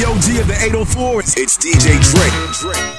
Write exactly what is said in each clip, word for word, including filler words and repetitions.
The O G of the eight oh fours. It's D J Drake. Drake.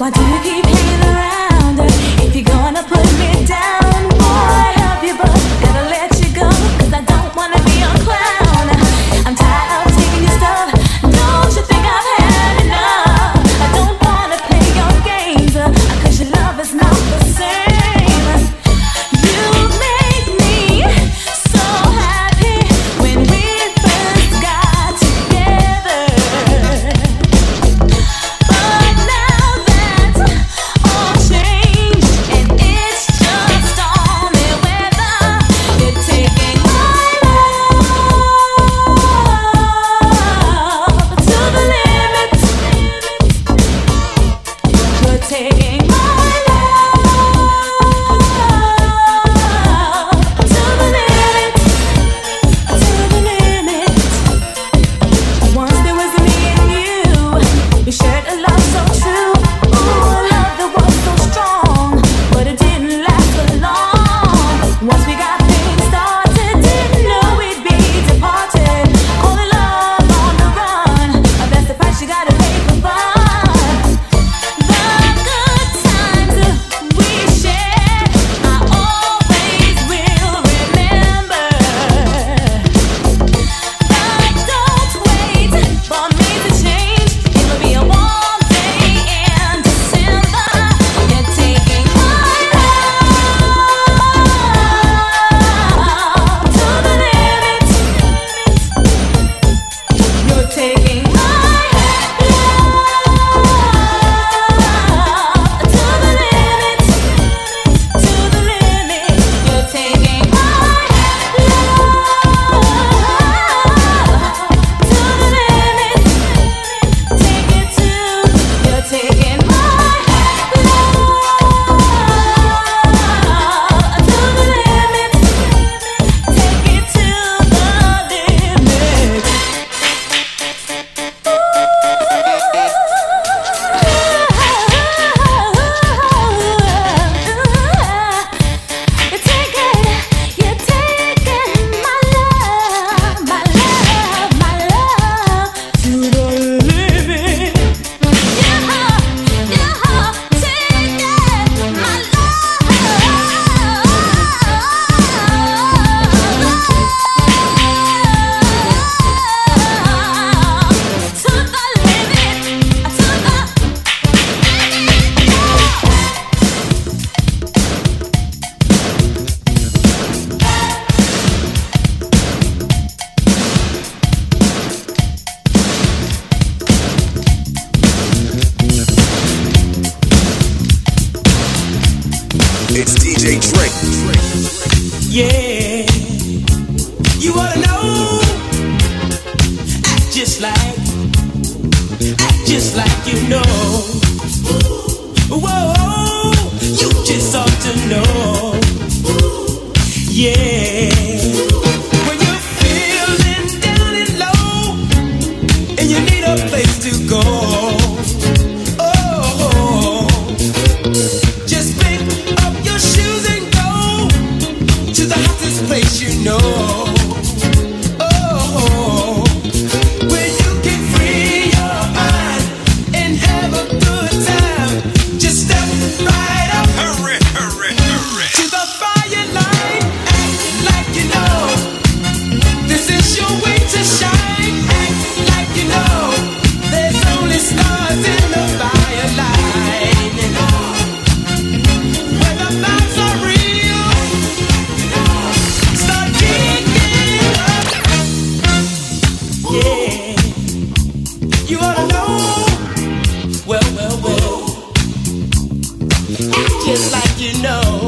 It's D J Drake. Yeah, you ought to know. Act just like, act just like you know. Whoa, you just ought to know. Yeah, when you're feeling down and low, and you need a place to go. Place you know, oh, where you can free your mind and have a good time. Just step right up, hurry, hurry, hurry, to the fire line. Act like you know this is your way to shine. Act like you know there's only stars in the fire line. Where the vibes are real. Just like you know.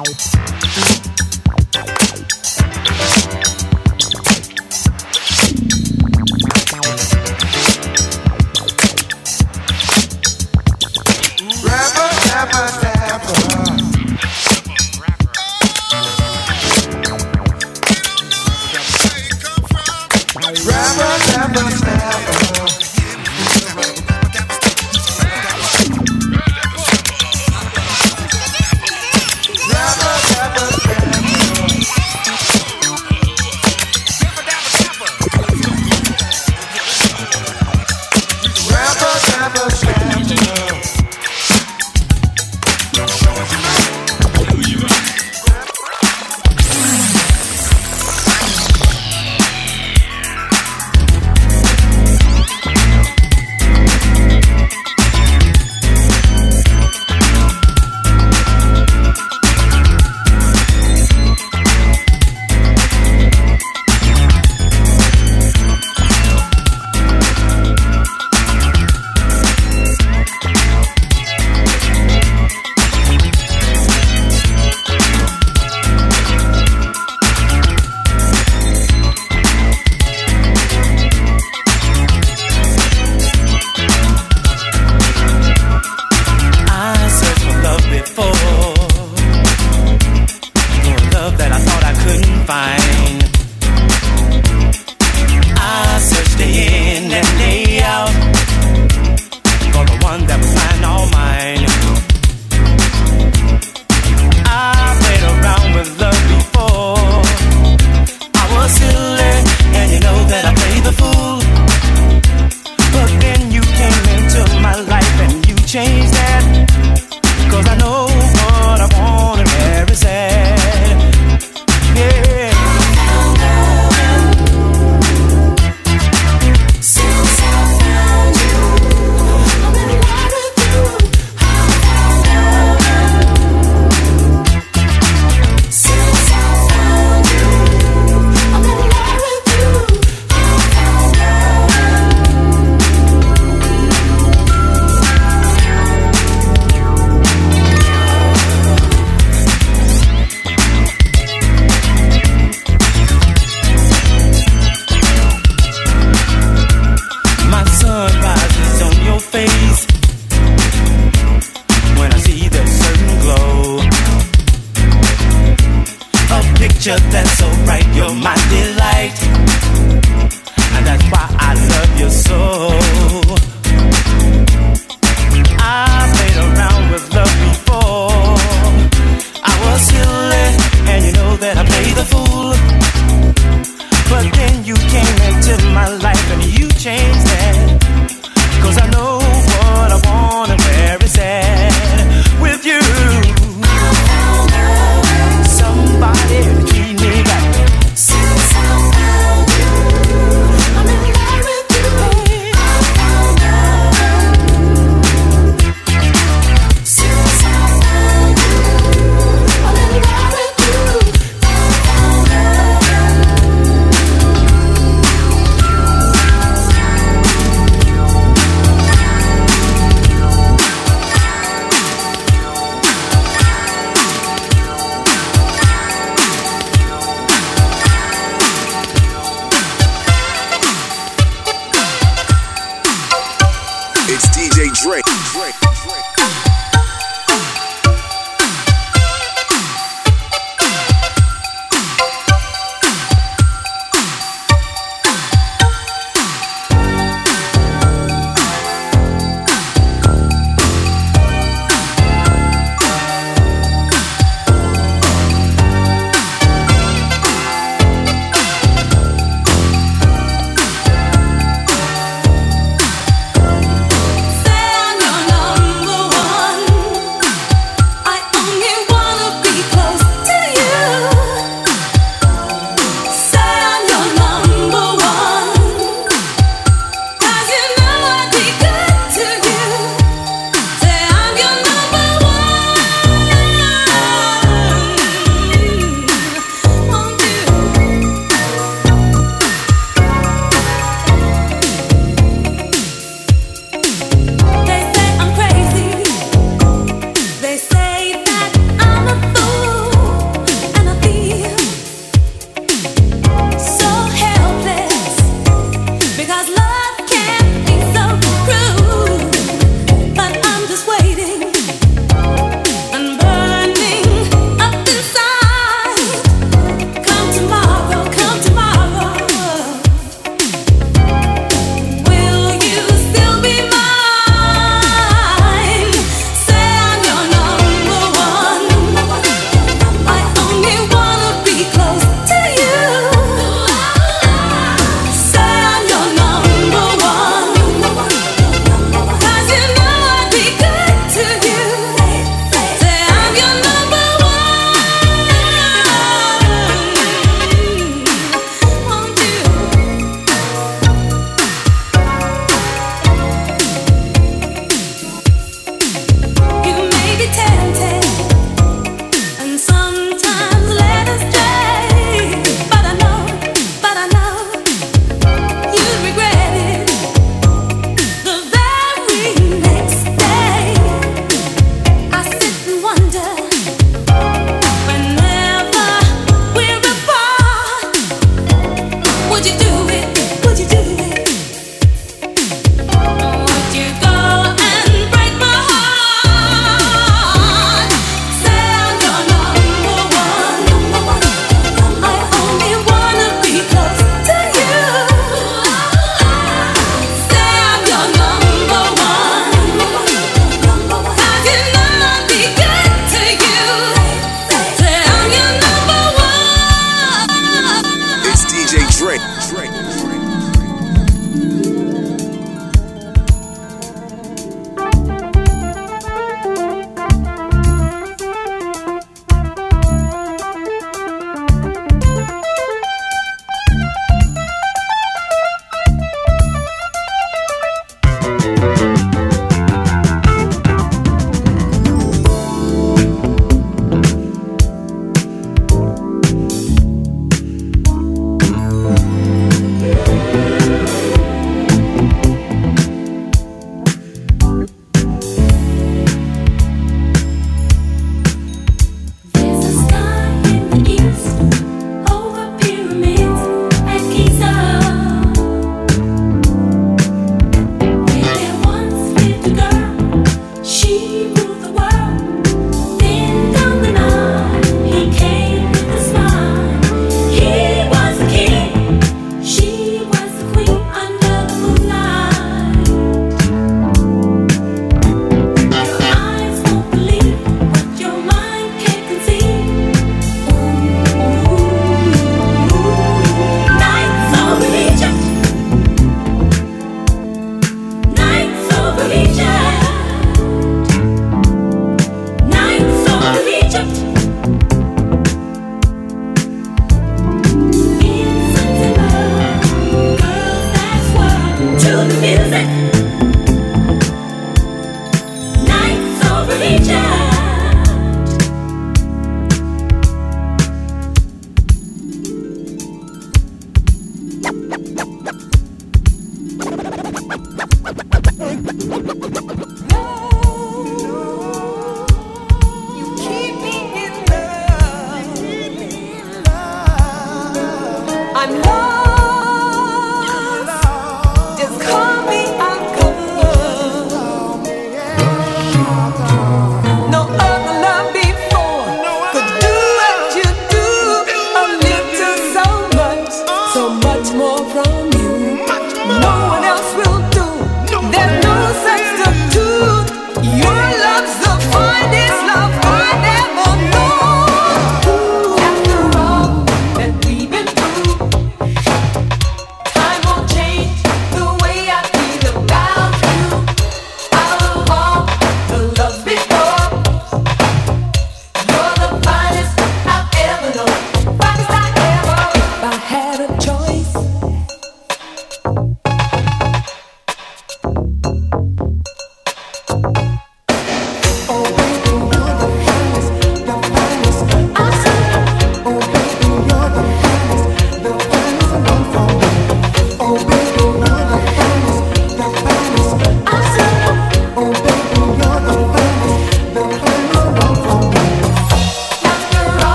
Say I'm your number.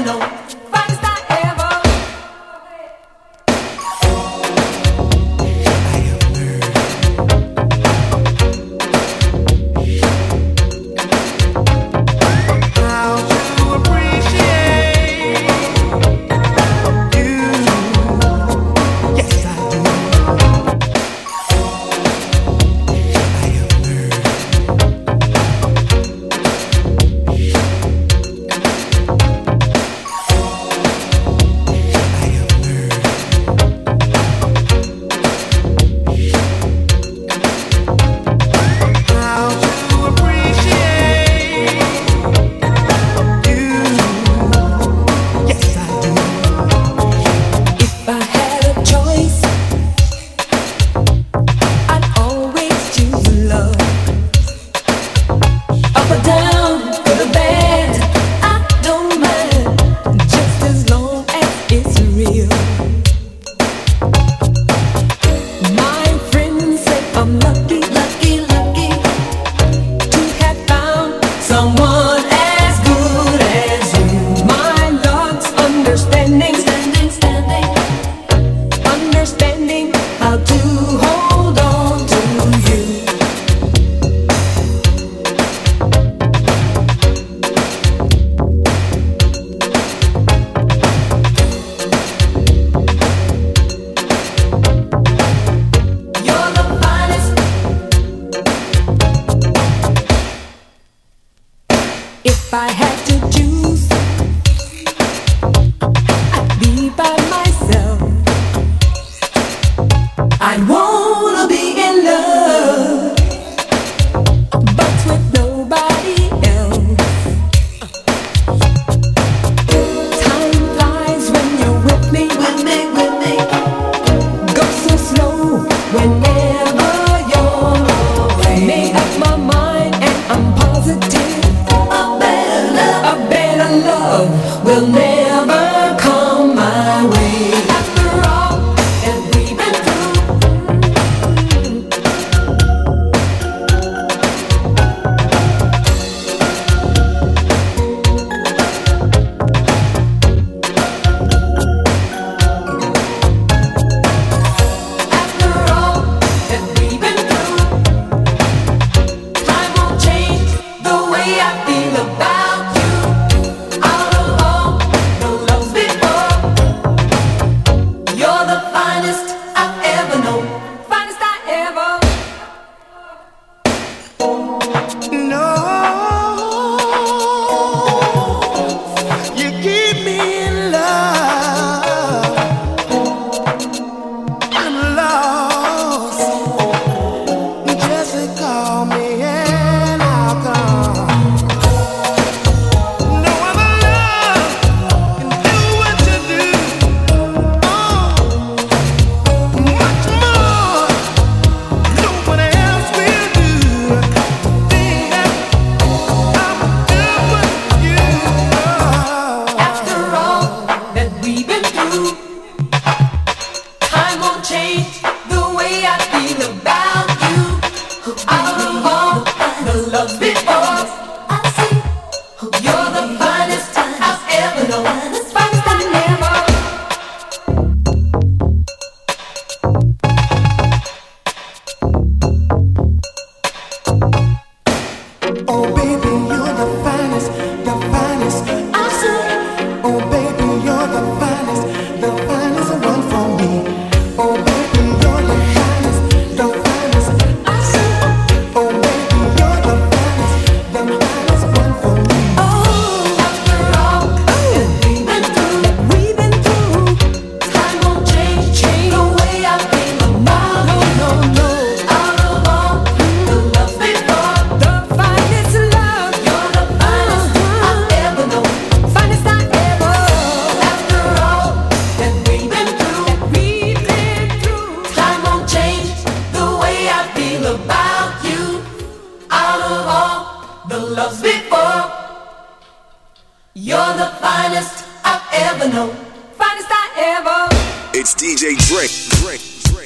It's D J Drake. Drake. Drake.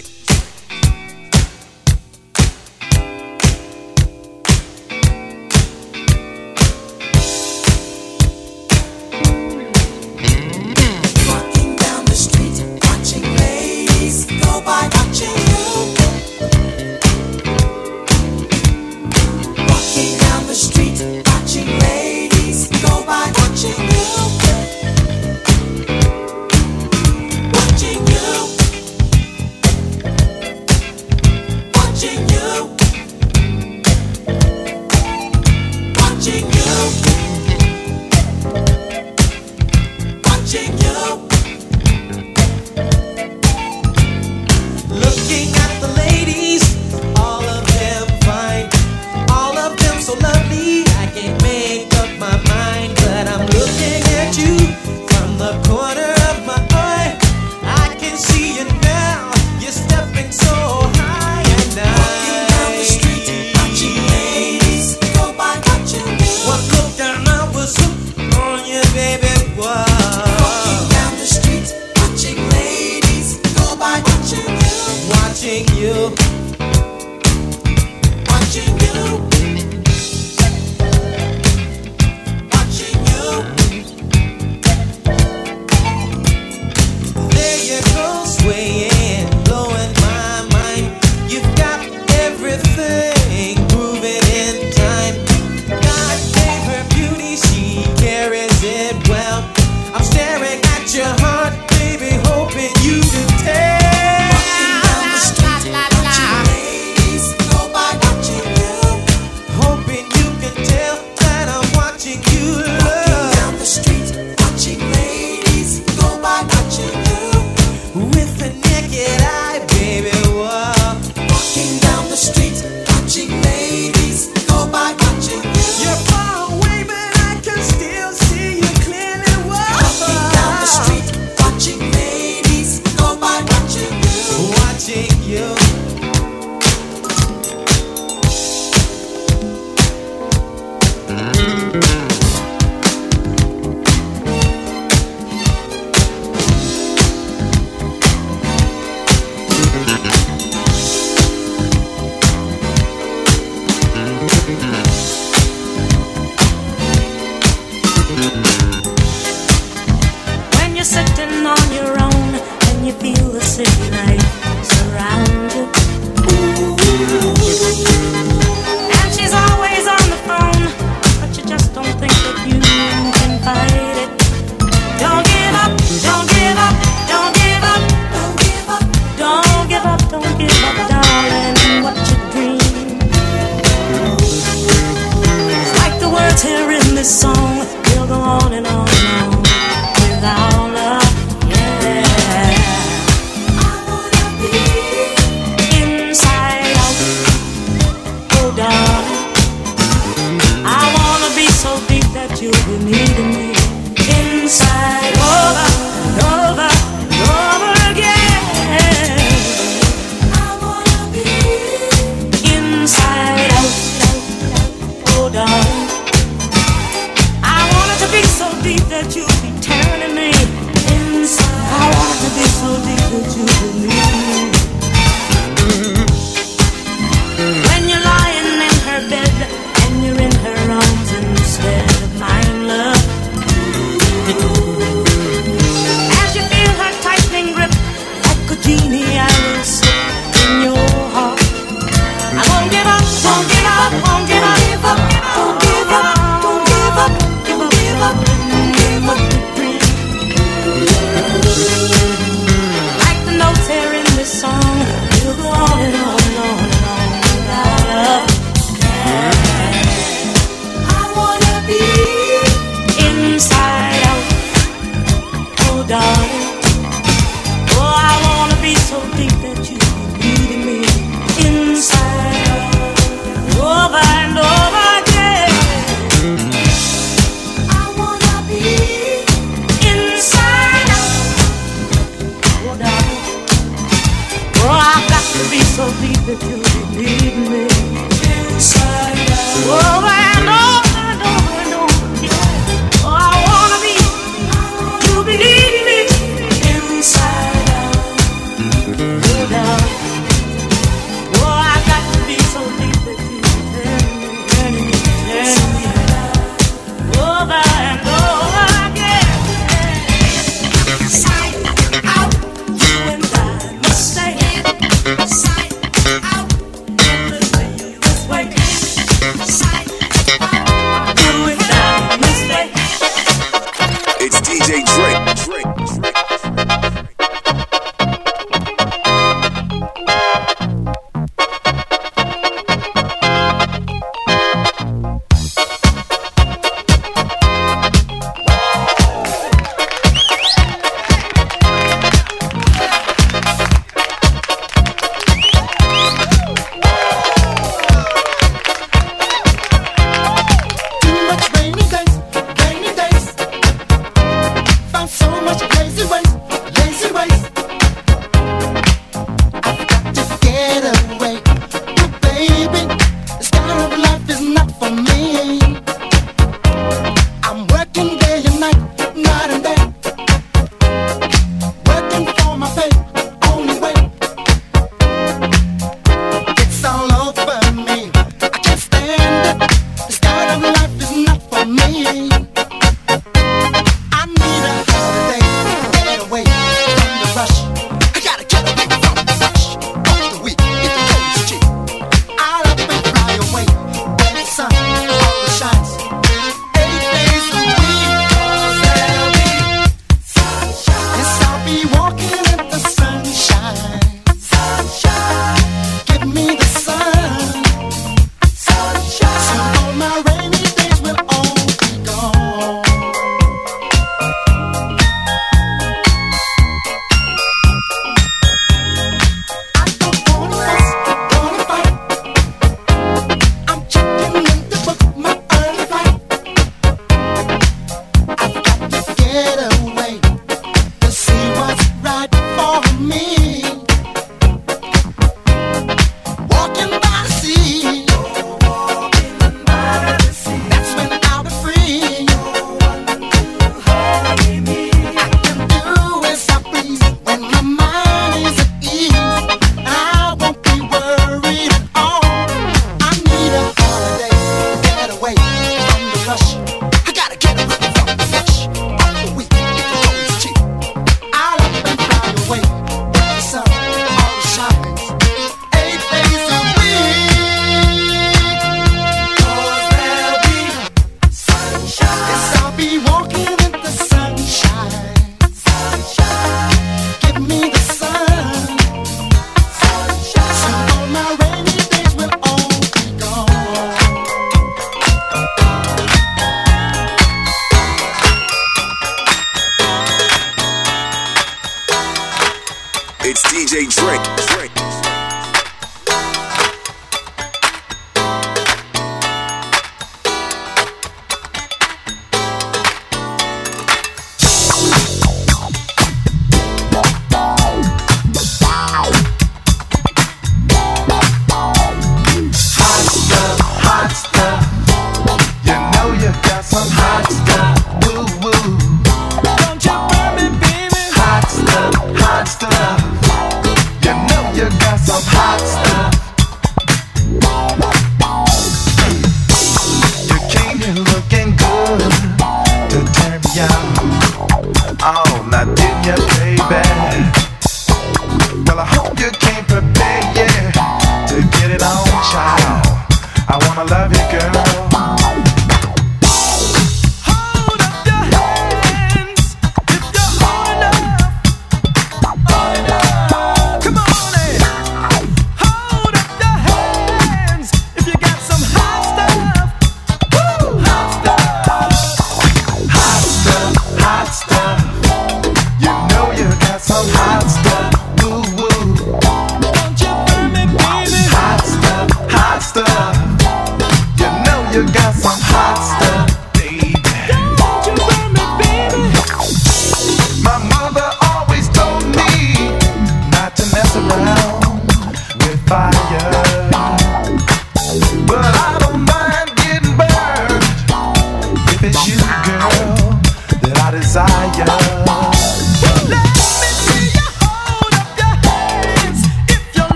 baby, whoa. Walking down the street, watching ladies go by, watching you, watching you, watching you, watching you. There you go, swaying, blowing my mind. You've got everything grooving in time. God gave her beauty, she carries it well. I'm staring at your heart, baby, hoping you can tell. Walking down the street, watching ladies go by, watching you, hoping you can tell that I'm watching you. Walking down the street, watching ladies go by, watching you, with the naked eye, baby, whoa. Walking down the street, watching ladies go by, watching you. You're far away, but I can still see you clearly. Whoa. Walking down the street, watching ladies go by, watching you, watching you. When you're sitting on your own and you feel the city life surround you, and she's always on the phone, but you just don't think that you can fight it. Don't give up, don't give up, don't give up, don't give up, don't give up, don't give up, darling, what you dream. It's like the words here in this song, they'll go on and on and on without love, yeah. I wanna be inside out, oh darling. I wanna be so deep that you'll be needing me inside, over and over and over again. I wanna be inside out, oh darling. I want it to be so deep that you'll be turning me inside. I want it to be so deep that you believe. When you're lying in her bed and you're in her arms instead of mine, love. As you feel her tightening grip, like a genie, I will sit in your heart. I won't give up, won't give up, won't give up, give up, don't give up, don't give up, don't give up, don't give up the dream. Like the notes here in this song, you'll go on and on and on and on without love. Yeah. I wanna be inside out, oh darling. Oh, I wanna be so deep that you be needing me inside out, over and over again. I wanna be inside out, oh darling. Oh, I've got to be so deep that you be needing me inside out, over and over and over and over again. Oh, I wanna be, you be needing me inside out, oh darling. Oh, I got to be so deep that you turn me, turning me, turning me over and over again. Inside out, you and I must stay. Inside out. It's D J Drake. Drake.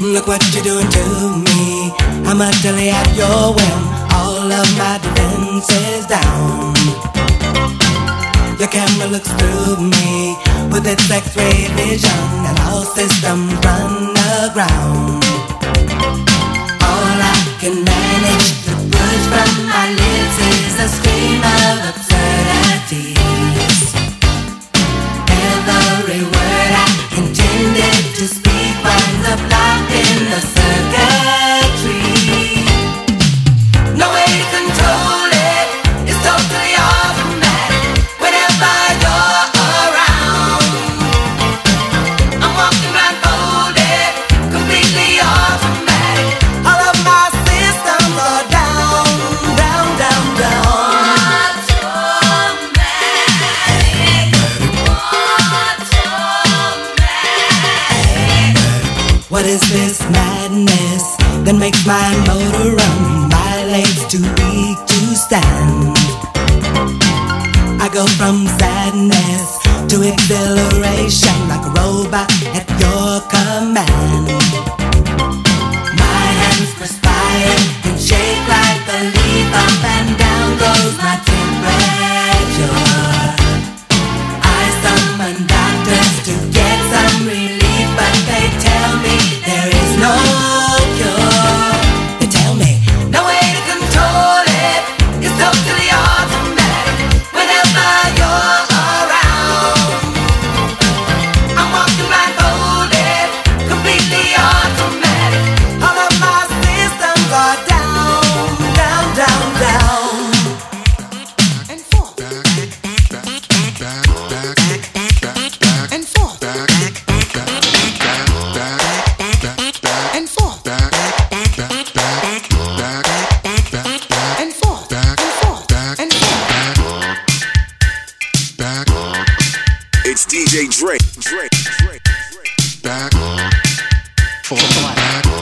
Look what you're doing to me. I'm utterly at your whim. All of my defenses down. Your camera looks through me with its X-ray vision, and all systems run aground. All I can manage to push from my lips is a stream of absurdities. Every word I intended to speak winds up locked in the circuitry. No way to control it, it's totally automatic. Whenever you're around, I'm walking blindfolded, completely automatic. All of my systems are down, down, down, down. What is this madness that makes my motor run? My legs too weak to stand. I go from sadness to exhilaration like a robot at your command. My hands perspire and shake like a leaf. Up and down goes my temperature. I summon doctors to get some relief, but they tell me there is no cure. They tell me no way to control it, it's totally automatic. Whenever you're around, I'm walking blindfolded, completely automatic. All of my systems are down, down, down, down. And forth, and forth, and forth, and forth, and forth, and forth. It's D J Drake. Drake. Drake. Drake. Back. Forth. Back.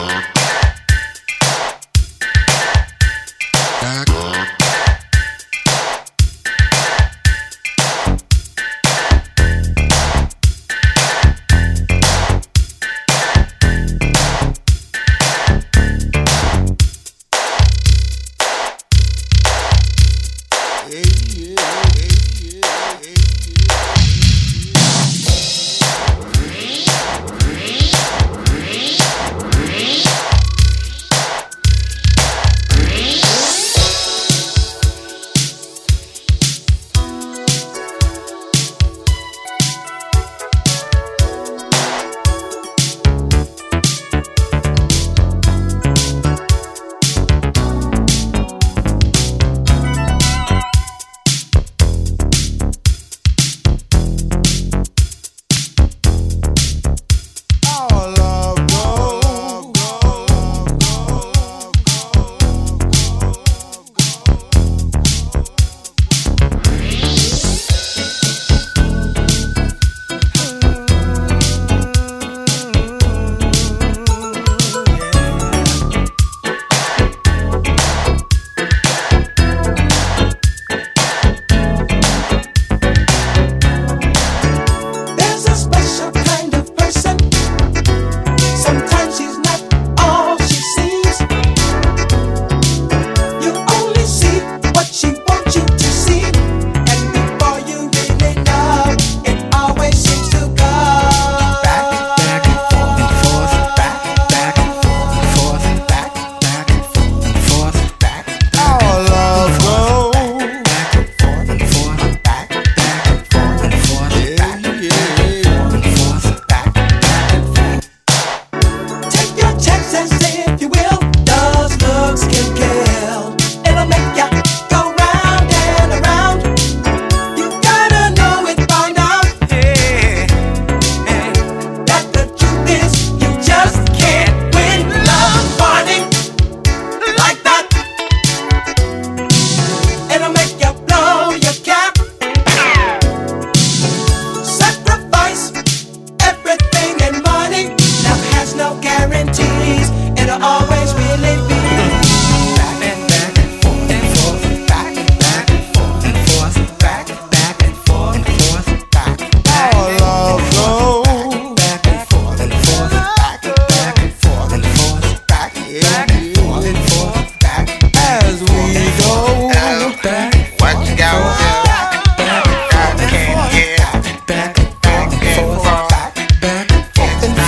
Back. Hey,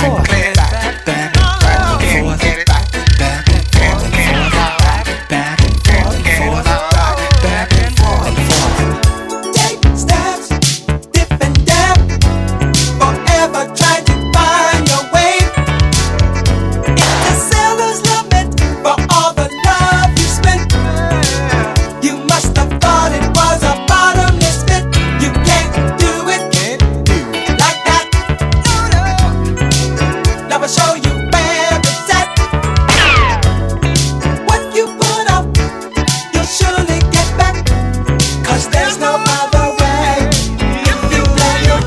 forth. Back, back, back and forth. Back, back and forth. Back and forth. Back and forth. Take steps, dip and dab. Forever trying to find your way. It's the sailor's lament for all the love you spent. You must have thought it was a bottomless pit. You can't do it like that. No, no. Never show you where it's at. What you put up, you'll surely get back. 'Cause there's no other way if you play your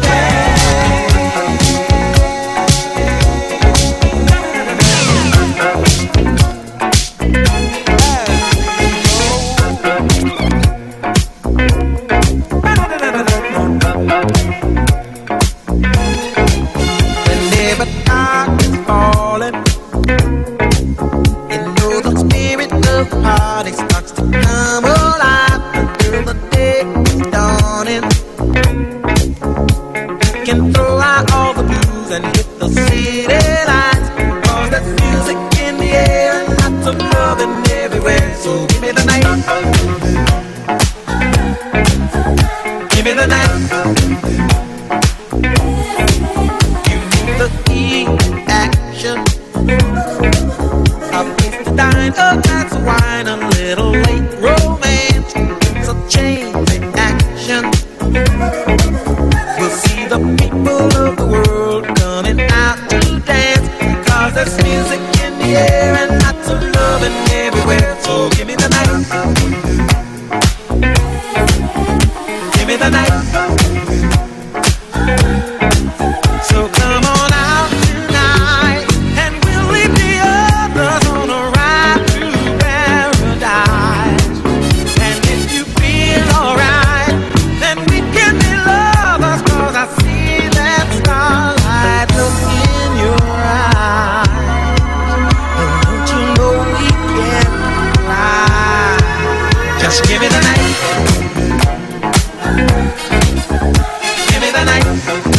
Whenever dark is falling, you know the spirit of the party starts to come alive until the day is dawning. You can throw out all the blues and hit the city lights, 'cause there's music in the air and lots of loving everywhere. So give me the night, give me the night. The key action, a place to dine, a glass of wine, a little late romance. It's a chain reaction. We'll see the people of the world coming out to dance, 'cause there's music in the air and lots of loving everywhere. So give me the night, give me the night. So come on out tonight, and we'll leave the others on a ride through paradise. And if you feel alright, then we can be lovers, 'cause I see that starlight look in your eyes. And don't you know we can fly? Just give me the night, give me the night.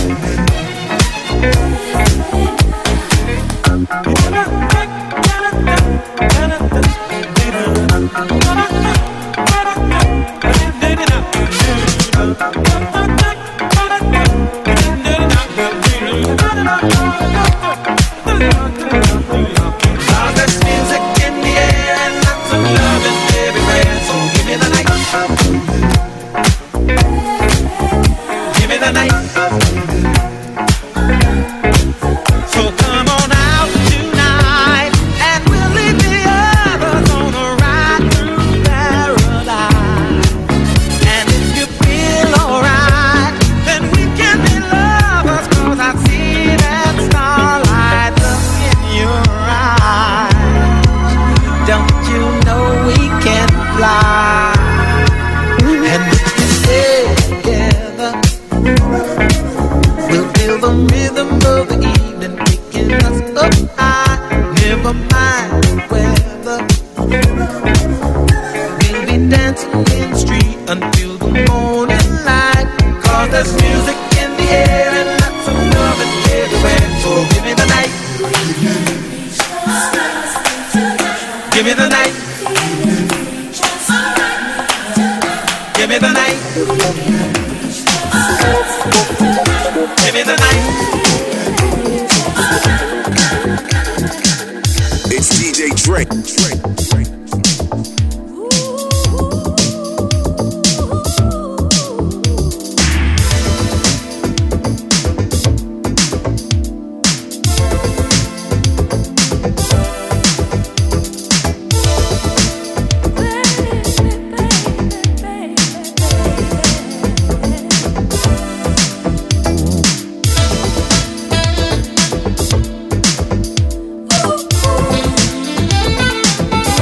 There's music in the air and lots of loving everywhere. So give me the night, give me the night. So come on out tonight, and we'll leave the others on a ride through paradise. And if you feel alright, then we can be lovers, 'cause I see that starlight look in your eyes. Don't you know we can fly? And if we stay together, we'll feel the rhythm of the evening picking us up high. Never mind the weather, we'll be dancing in the street until the morning light. 'Cause there's music in the air and lots of loving everywhere. So give me the night, give me the night, give me the night, give me the night. It's D J Drake. Drake. Drake. Ooh.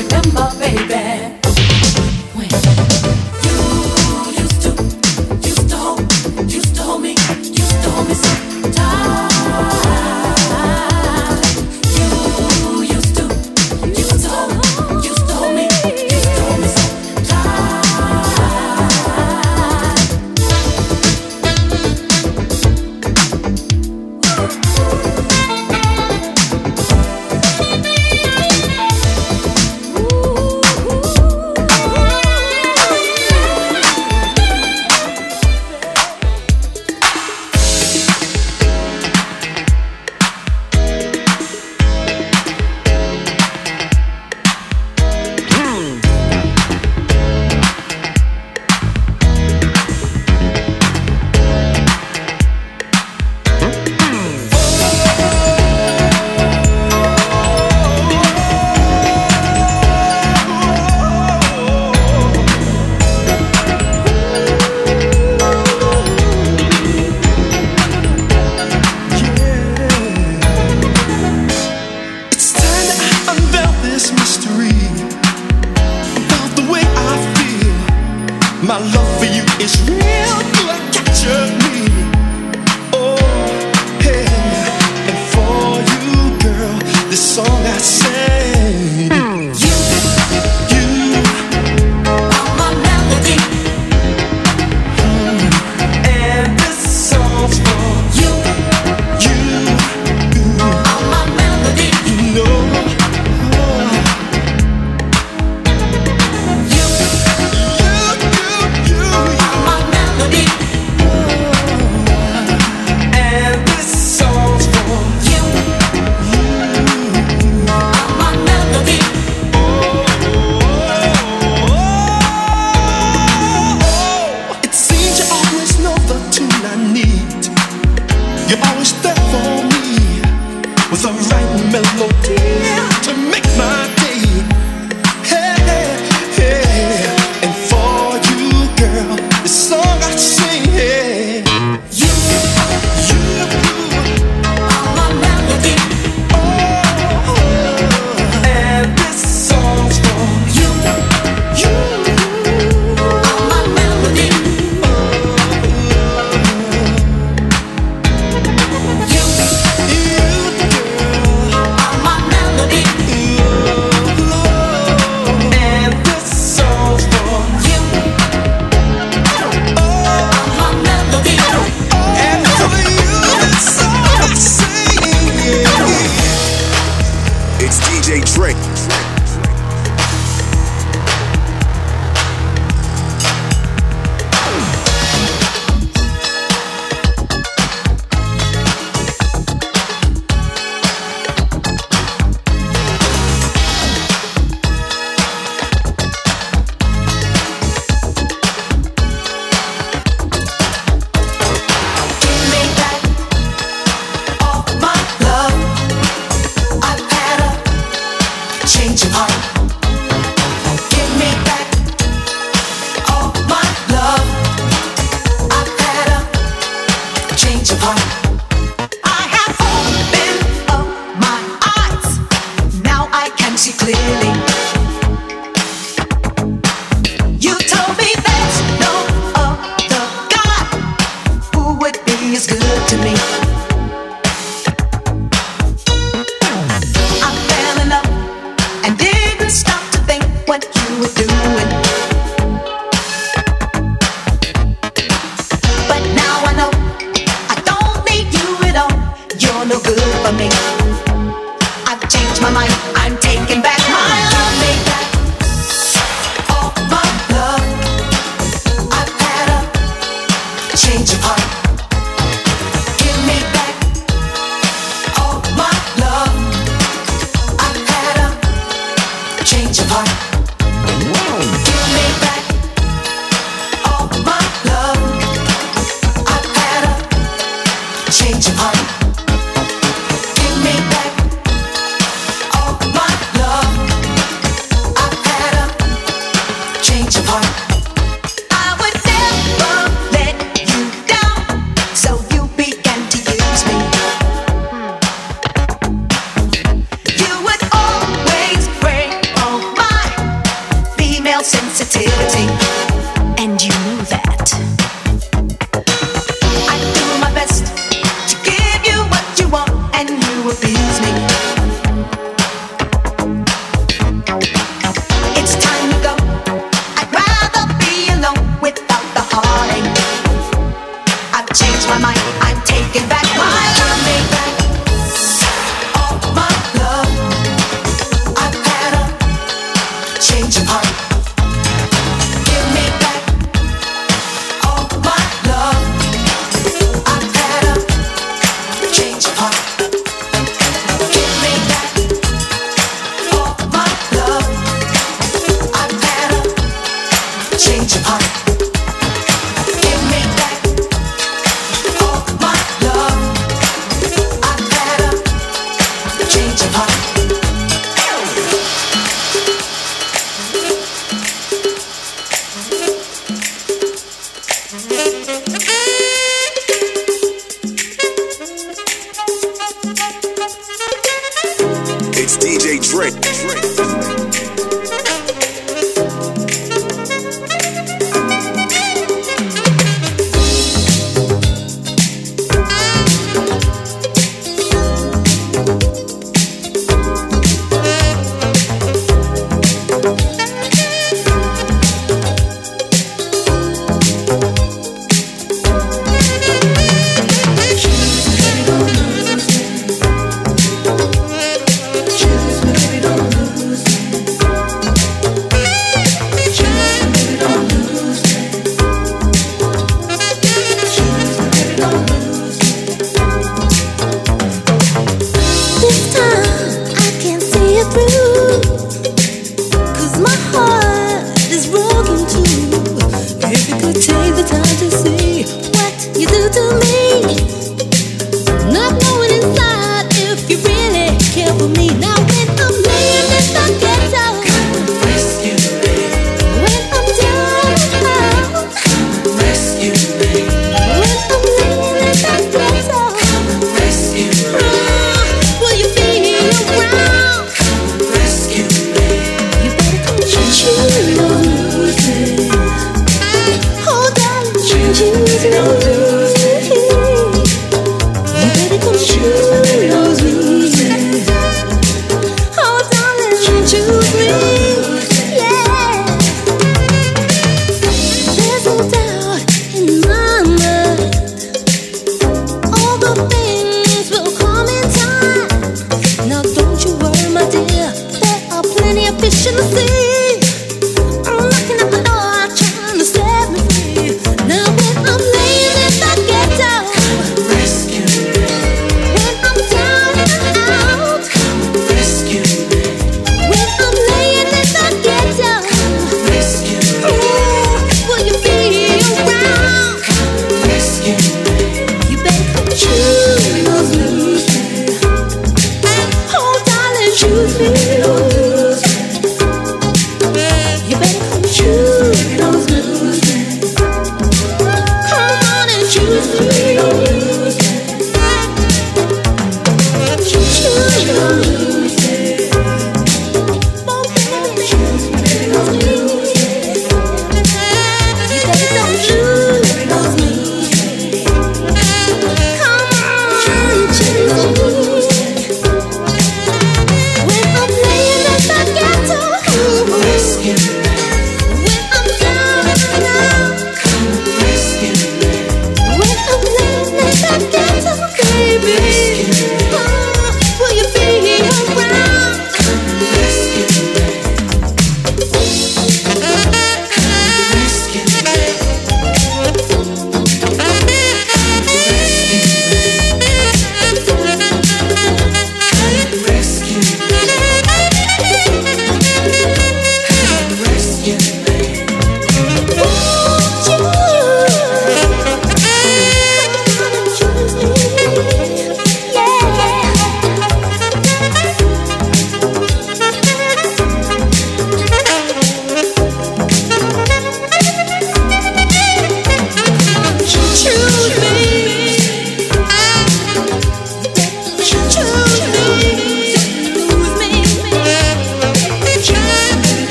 You would always break all my sensitivity, and you know that. I do my best to give you what you want, and you abuse me. It's time to go. I'd rather be alone without the heartache. I've changed my mind. I'm taking back my love. Take back all my love. I've had a change of heart.